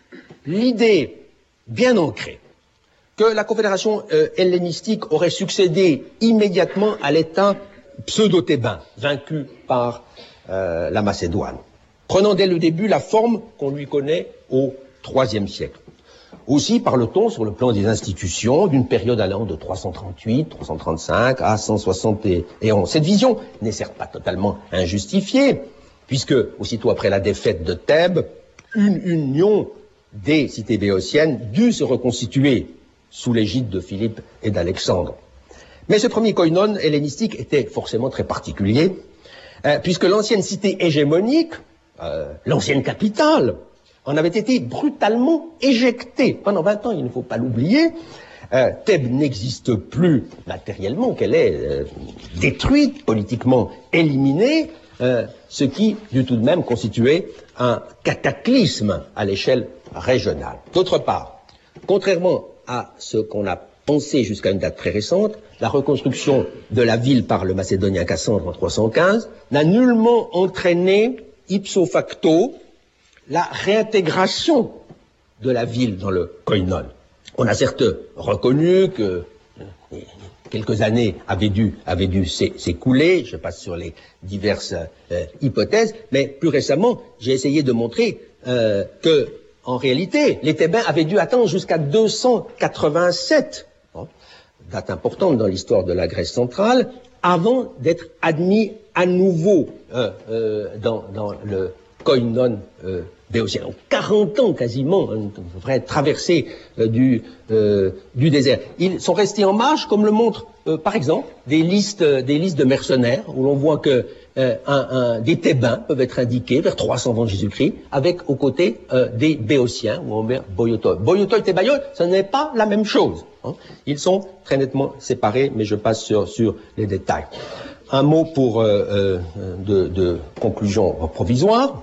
l'idée bien ancrée que la Confédération euh, hellénistique aurait succédé immédiatement à l'État pseudo-thébain, vaincu par euh, la Macédoine, prenant dès le début la forme qu'on lui connaît au troisième siècle. Aussi parle-t-on, sur le plan des institutions, d'une période allant de trois cent trente-huit, trois cent trente-cinq à cent soixante et onze. Cette vision n'est certes pas totalement injustifiée, puisque, aussitôt après la défaite de Thèbes, une union des cités béotiennes dut se reconstituer sous l'égide de Philippe et d'Alexandre. Mais ce premier koinon hellénistique était forcément très particulier, euh, puisque l'ancienne cité hégémonique, euh, l'ancienne capitale, en avait été brutalement éjectée pendant vingt ans, il ne faut pas l'oublier. Euh, Thèbes n'existe plus matériellement, qu'elle est euh, détruite, politiquement éliminée, euh, ce qui dut tout de même constituer un cataclysme à l'échelle régionale. D'autre part, contrairement à ce qu'on a pensé jusqu'à une date très récente, la reconstruction de la ville par le Macédonien Cassandre en trois cent quinze n'a nullement entraîné ipso facto la réintégration de la ville dans le koinon. On a certes reconnu que euh, quelques années avaient dû, avaient dû s'écouler, je passe sur les diverses euh, hypothèses, mais plus récemment, j'ai essayé de montrer euh, que, en réalité, les Thébains avaient dû attendre jusqu'à deux cent quatre-vingt-sept, hein, date importante dans l'histoire de la Grèce centrale, avant d'être admis à nouveau euh, euh, dans, dans le koinon euh, béotien. Donc quarante ans quasiment, une vraie traversée euh, du, euh, du désert. Ils sont restés en marge, comme le montrent euh, par exemple des listes, euh, des listes de mercenaires, où l'on voit que euh, un, un, des Thébains peuvent être indiqués vers trois cents avant Jésus-Christ, avec aux côtés euh, des Béotiens, où on met Boiotoi. Boiotoi et Baioi, ce n'est pas la même chose. Hein. Ils sont très nettement séparés, mais je passe sur, sur les détails. Un mot pour euh, euh, de, de conclusion provisoire.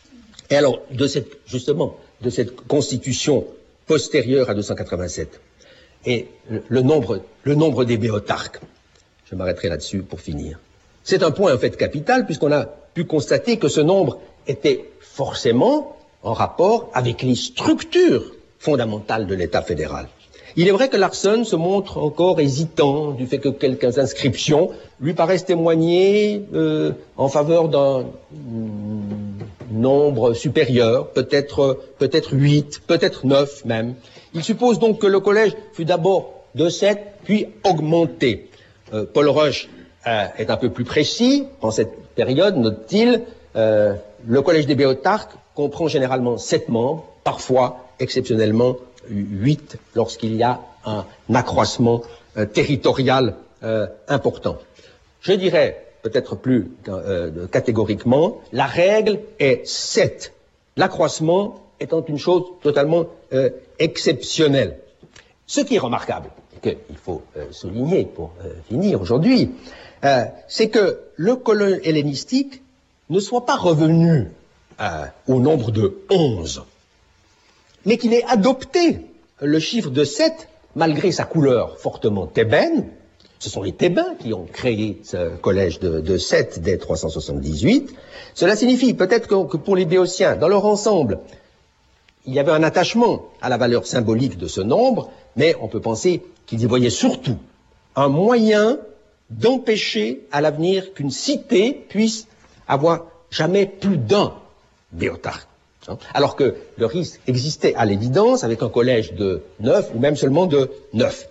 Et alors, de cette, justement, de cette constitution postérieure à deux cent quatre-vingt-sept, et le, le nombre, le nombre des béotarques, je m'arrêterai là-dessus pour finir. C'est un point en fait capital, puisqu'on a pu constater que ce nombre était forcément en rapport avec les structures fondamentales de l'État fédéral. Il est vrai que Larsson se montre encore hésitant du fait que quelques inscriptions lui paraissent témoigner euh, en faveur d'un nombre supérieur, peut-être peut-être huit, peut-être neuf même. Il suppose donc que le collège fut d'abord de sept, puis augmenté. Euh, Paul Rush euh, est un peu plus précis. En cette période, note-t-il, euh, le collège des Béotarques comprend généralement sept membres, parfois, exceptionnellement, huit, lorsqu'il y a un accroissement euh, territorial euh, important. Je dirais, peut-être plus euh, catégoriquement, la règle est sept. L'accroissement étant une chose totalement euh, exceptionnelle. Ce qui est remarquable, et qu'il faut euh, souligner pour euh, finir aujourd'hui, euh, c'est que le colon hellénistique ne soit pas revenu euh, au nombre de onze, mais qu'il ait adopté le chiffre de sept, malgré sa couleur fortement thébaine. Ce sont les Thébains qui ont créé ce collège de, de sept dès trois cent soixante-dix-huit. Cela signifie peut-être que, que pour les Béotiens, dans leur ensemble, il y avait un attachement à la valeur symbolique de ce nombre, mais on peut penser qu'ils y voyaient surtout un moyen d'empêcher à l'avenir qu'une cité puisse avoir jamais plus d'un Béotarque. Alors que le risque existait à l'évidence avec un collège de neuf ou même seulement de neuf.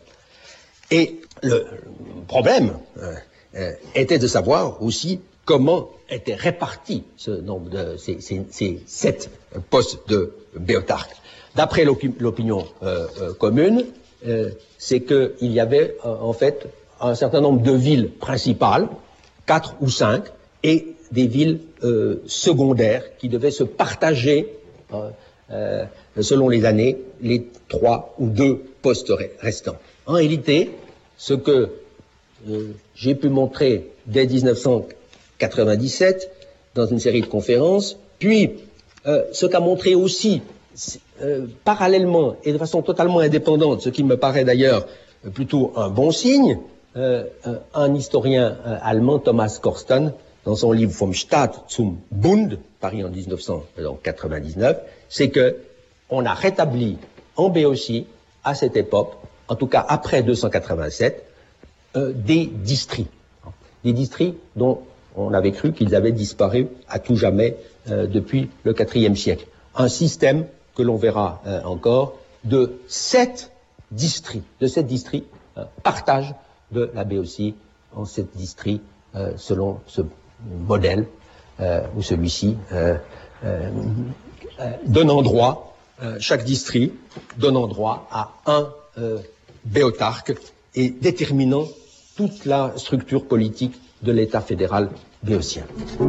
Et le problème euh, euh, était de savoir aussi comment était réparti ce nombre de ces, ces, ces sept postes de Béotarques. D'après l'opinion euh, euh, commune, euh, c'est qu'il y avait euh, en fait un certain nombre de villes principales, quatre ou cinq, et des villes euh, secondaires qui devaient se partager euh, euh, selon les années les trois ou deux postes restants. En réalité, ce que euh, j'ai pu montrer dès mille neuf cent quatre-vingt-dix-sept dans une série de conférences, puis euh, ce qu'a montré aussi euh, parallèlement et de façon totalement indépendante, ce qui me paraît d'ailleurs plutôt un bon signe, euh, un historien euh, allemand, Thomas Korsten, dans son livre Vom Staat zum Bund, paru en mille neuf cent quatre-vingt-dix-neuf, c'est que on a rétabli en Béotie, à cette époque, en tout cas après deux cent quatre-vingt-sept, euh, des districts. Des districts dont on avait cru qu'ils avaient disparu à tout jamais euh, depuis le quatrième siècle. Un système que l'on verra euh, encore de sept districts, de sept districts, euh, partage de la Béotie en sept districts euh, selon ce modèle, euh, ou celui-ci, euh, euh, euh, donnant droit, euh, chaque district donnant droit à un euh, Béotarque et déterminant toute la structure politique de l'État fédéral béotien.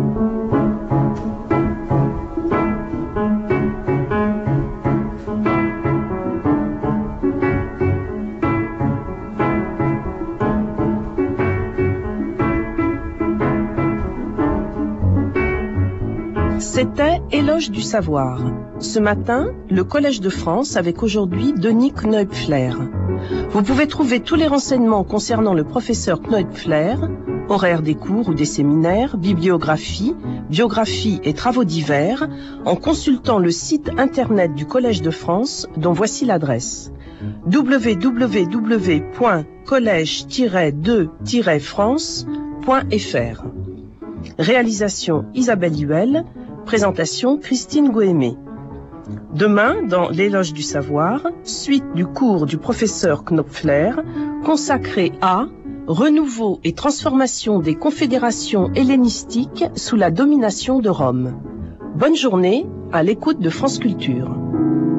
C'était Éloge du savoir. Ce matin, le Collège de France avec aujourd'hui Denis Kneupfler. Vous pouvez trouver tous les renseignements concernant le professeur Kneupfler, horaire des cours ou des séminaires, bibliographie, biographie et travaux divers, en consultant le site internet du Collège de France, dont voici l'adresse w w w point collège tiret deux tiret france point f r. Réalisation Isabelle Huel, présentation Christine Goémé. Demain, dans l'Éloge du savoir, suite du cours du professeur Kneupfler, consacré à renouveau et transformation des confédérations hellénistiques sous la domination de Rome. Bonne journée à l'écoute de France Culture.